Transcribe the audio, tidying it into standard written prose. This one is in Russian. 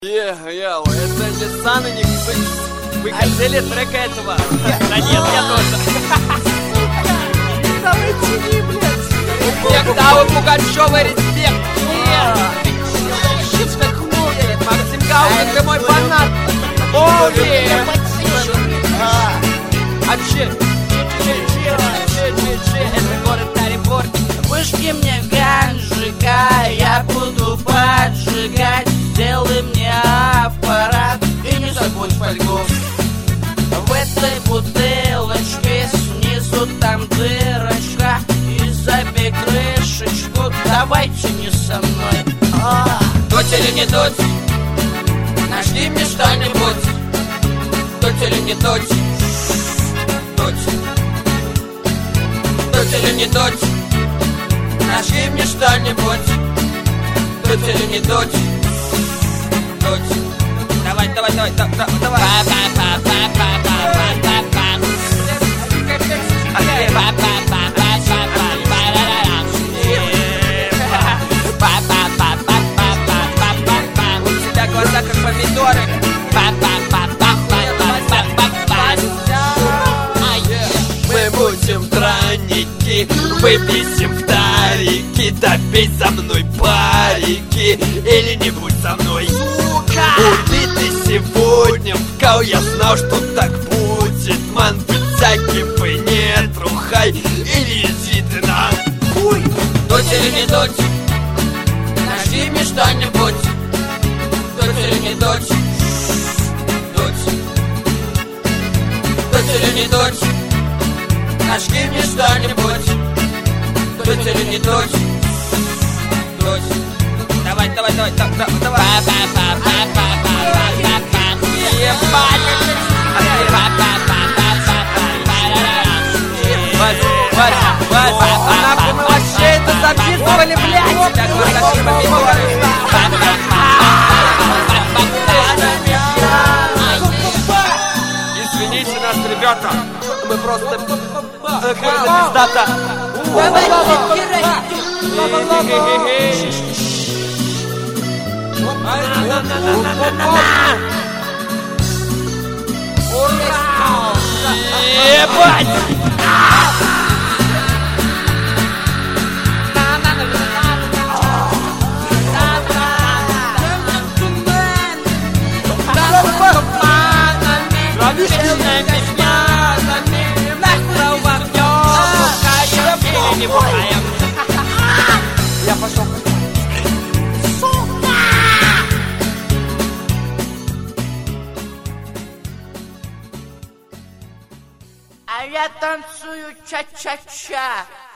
Это Nissan и Niksix. Вы хотели трека этого? Да нет, я тоже. Давай тяни, блядь. Когда вы Пугачёва, респект. Нет. Максим Гаузен, ты мой фанат. Ови. А че? Это город Тарифор. Вышки мне ганжика, я буду поджигать. Сделай мне аппарат и не забудь фольгу. В этой бутылочке снизу там дырочка. И забей крышечку, давайте не со мной. Дуть или не дуть, нашли мне что-нибудь. Дуть или не дуть, дуть. Дуть или не дуть, нашли мне что-нибудь. Дуть или не дуть, дуть. Давай. У тебя глаза как помидоры. Мы будем драники, выписим в тарики. Да пей со мной парики, или не будь со мной. Убитый сегодня в кау, я знал, что так будет. Ман, вытягивай, не трухай, или иди ты на хуй. Дуть или не дуть, нашли мне что-нибудь. Дуть или не дуть, дуть. Дуть или не дуть, нашли мне что-нибудь. Дуть или не дуть, дуть. Давай. Нахуй мы вообще это записывали, блядь! Извините нас, ребята, мы просто пиздата. Ебать! Я пошел. А я танцую ча-ча-ча.